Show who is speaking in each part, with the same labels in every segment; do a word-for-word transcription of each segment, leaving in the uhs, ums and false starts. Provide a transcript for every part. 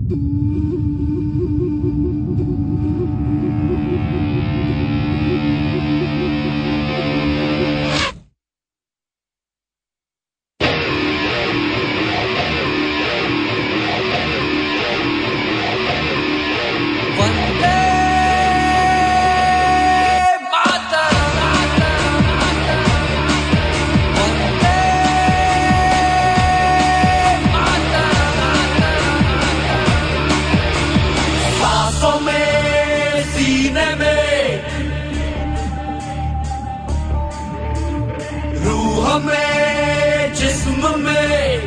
Speaker 1: में जिस्म में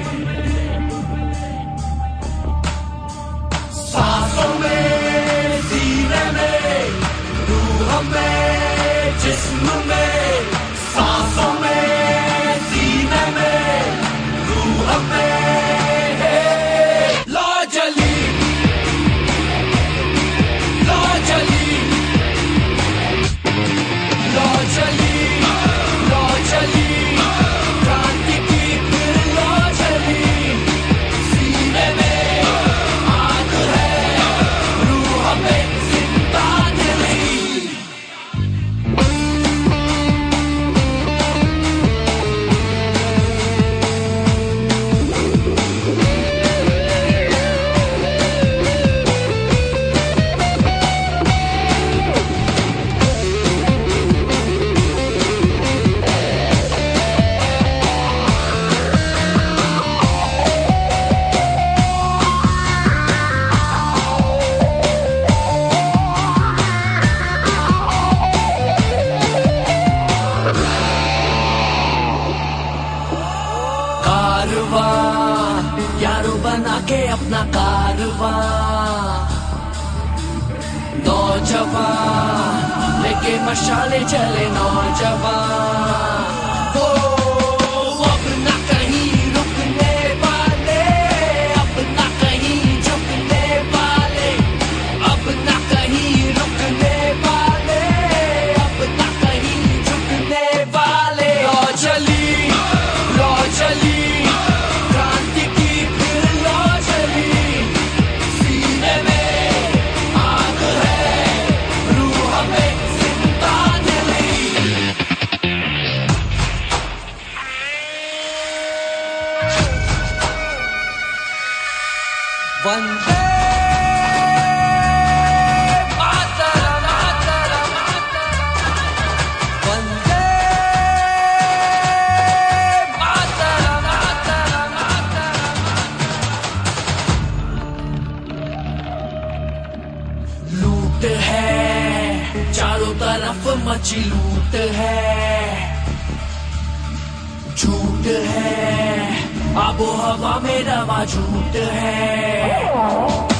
Speaker 1: सांसों में सीने में रूह में जिस्म में सांसों में सीने में रूह में लो जली लो जली लो जली लो जली यारों बना के अपना कारवां नौजवान लेके मशाले चले नौजवान वो अब ना कहीं रुकने वाले अब ना कहीं झुकने वाले अब ना कहीं रुकने वाले अब ना कहीं झुकने वाले लो चली लो चली वंदे मातरम मातरम वंदे मातरम मातरम लूट है चारों तरफ मची लूट है झूठ है आबो हवा में रवा झूठ है।